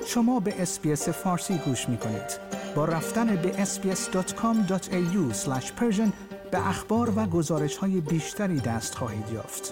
شما به اس‌بی‌اس فارسی گوش می‌کنید. با رفتن به sbs.com.au/persian به اخبار و گزارش‌های بیشتری دست خواهید یافت.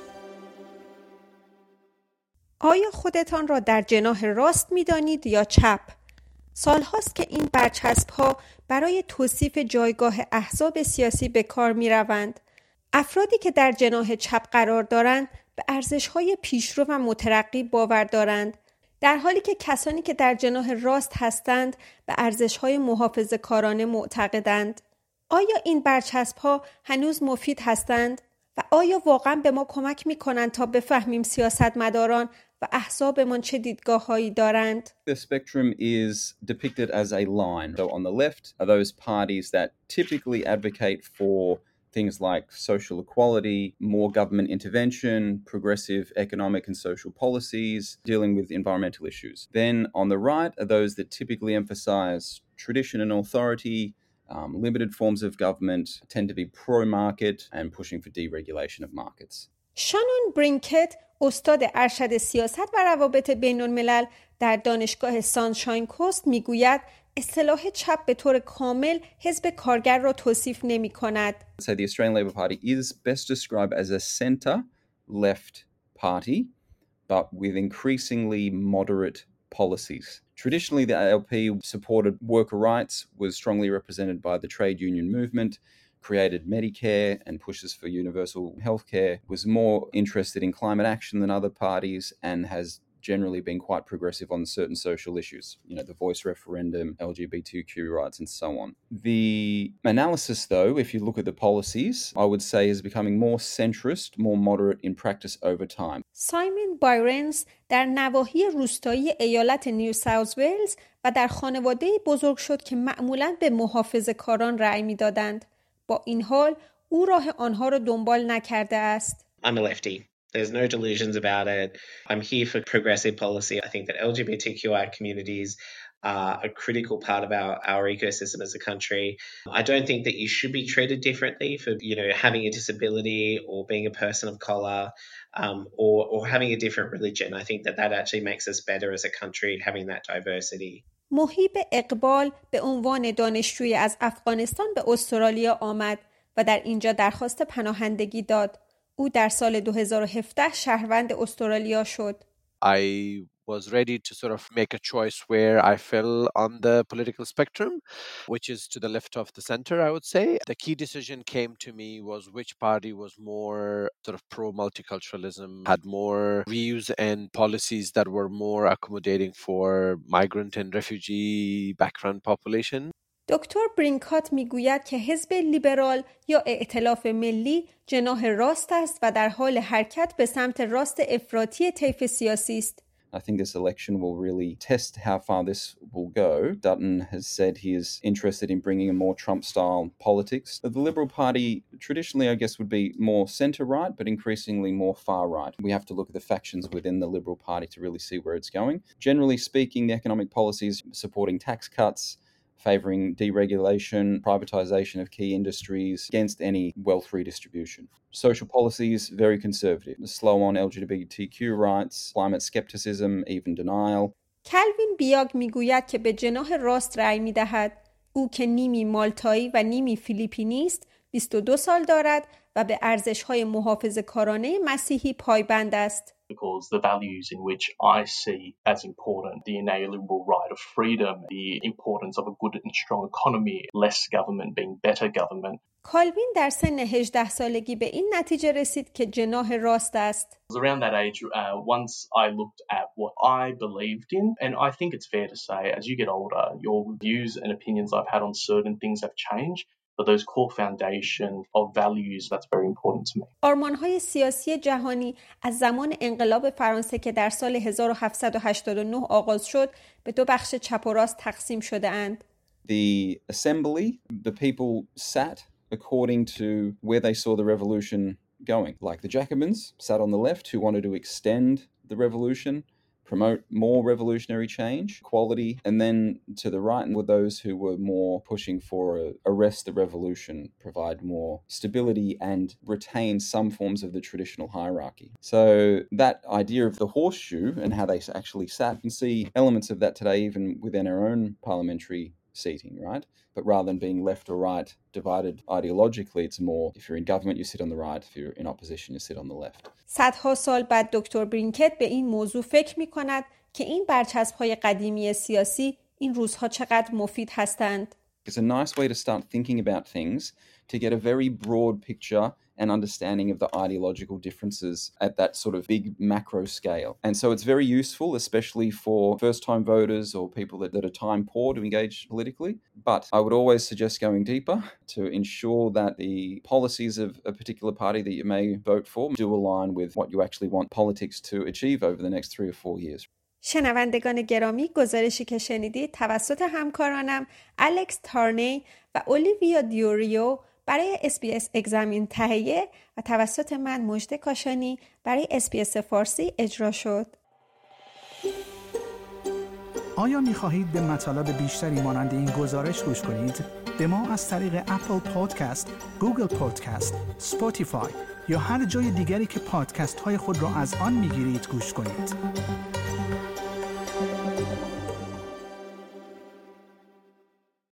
آیا خودتان را در جناح راست می‌دانید یا چپ؟ سال‌هاست که این برچسب‌ها برای توصیف جایگاه احزاب سیاسی به کار می‌روند. افرادی که در جناح چپ قرار دارند به ارزش‌های پیشرو و مترقی باور دارند، در حالی که کسانی که در جناح راست هستند به ارزش‌های محافظه‌کارانه معتقدند. آیا این برچسب‌ها هنوز مفید هستند و آیا واقعاً به ما کمک می‌کنند تا بفهمیم سیاستمداران و احزابمان چه دیدگاه‌هایی دارند؟ The spectrum is depicted as a line. So on the left are those parties that typically advocate for things like social equality, more government intervention, progressive economic and social policies, dealing with environmental issues. Then on the right are those that typically emphasize tradition and authority, limited forms of government, tend to be pro-market and pushing for deregulation of markets. شانون برینکت، استاد ارشد سیاست و روابط بین الملل در دانشگاه سانشاین کوست میگوید اصطلاح چپ به طور کامل حزب کارگر را توصیف نمی کند. So the Australian Labor Party is best described as a centre-left party, but with increasingly moderate policies. Traditionally, the ALP supported worker rights, was strongly represented by the trade union movement, created Medicare and pushes for universal healthcare, was more interested in climate action than other parties, and has generally been quite progressive on certain social issues, the voice referendum, LGBTQ rights, and so on. The analysis, though, if you look at the policies, I would say is becoming more centrist, more moderate in practice over time. سایمون بایرنز در نواحی روستایی ایالت نیو ساوت ولز و در خانواده‌ای بزرگ شد که معمولاً به محافظه‌کاران رأی می‌دادند. با این حال او راه آنها را دنبال نکرده است. I'm a lefty. There's no delusions about it. I'm here for progressive policy. I think that LGBTQI communities are a critical part of our ecosystem as a country. I don't think that you should be treated differently for, having a disability or being a person of color, or having a different religion. I think that actually makes us better as a country, having that diversity. محیب اقبال به عنوان دانشجوی از افغانستان به استرالیا آمد و در اینجا درخواست پناهندگی داد. او در سال 2017 شهروند استرالیا شد. I was ready to sort of make a choice where I fell on the political spectrum, which is to the left of the center, I would say. The key decision came to me was which party was more sort of pro-multiculturalism, had more views and policies that were more accommodating for migrant and refugee background population. دکتر برینکات میگوید که حزب لیبرال یا ائتلاف ملی جناح راست است و در حال حرکت به سمت راست افراطی طیف سیاسی است. I think this election will really test how far this will go. Dutton has said he is interested in bringing a more Trump-style politics. The Liberal Party traditionally, I guess, would be more centre-right, but increasingly more far-right. We have to look at the factions within the Liberal Party to really see where it's going. Generally speaking, the economic policies supporting tax cuts, favouring deregulation, privatisation of key industries, against any wealth redistribution. Social policies, very conservative. Slow on LGBTQ rights, climate skepticism, even denial. کلوین بیاگ میگوید که به جناح راست رأی میدهد. او که نیمی مالتایی و نیمی فیلیپینی است، 22 سال دارد و به ارزش‌های محافظه‌کارانه مسیحی پایبند است. Because the values in which I see as important, the inalienable right of freedom, the importance of a good and strong economy, less government being better government. کالوین در سن 18 سالگی به این نتیجه رسید که جناح راست است. Around that age, once I looked at what I believed in, and I think it's fair to say, as you get older, your views and opinions I've had on certain things have changed. But those core foundation of values, that's very important to me. آرمان‌های سیاسی جهانی از زمان انقلاب فرانسه که در سال 1789 آغاز شد، به دو بخش چپ و راست تقسیم شده اند. The assembly, the people sat according to where they saw the revolution going. Like the Jacobins sat on the left who wanted to extend the revolution. promote more revolutionary change, equality, and then to the right were those who were more pushing for arrest the revolution, provide more stability, and retain some forms of the traditional hierarchy. So that idea of the horseshoe and how they actually sat, you can see elements of that today even within our own parliamentary seating, right? But rather than being left or right divided ideologically, it's more if you're in government you sit on the right, if you're in opposition you sit on the left. صدها سال بعد دکتر برینکت به این موضوع فکر می‌کند که این برچسب‌های قدیمی سیاسی این روزها چقدر مفید هستند. It's a nice way to start thinking about things, to get a very broad picture and understanding of the ideological differences at that sort of big macro scale. And so it's very useful, especially for first-time voters or people that are time poor to engage politically. But I would always suggest going deeper to ensure that the policies of a particular party that you may vote for do align with what you actually want politics to achieve over the next 3 or 4 years. شنوندگان گرامی، گزارشی که شنیدید توسط همکارانم الکس تارنی و اولیویا دیوریو برای SBS اگزامین تهیه و توسط من مژده کاشانی برای SBS فارسی اجرا شد. آیا می‌خواهید به مطالب بیشتری مانند این گزارش گوش کنید؟ به ما از طریق اپل پادکست، گوگل پادکست، اسپاتیفای یا هر جای دیگری که پادکست‌های خود را از آن می‌گیرید گوش کنید.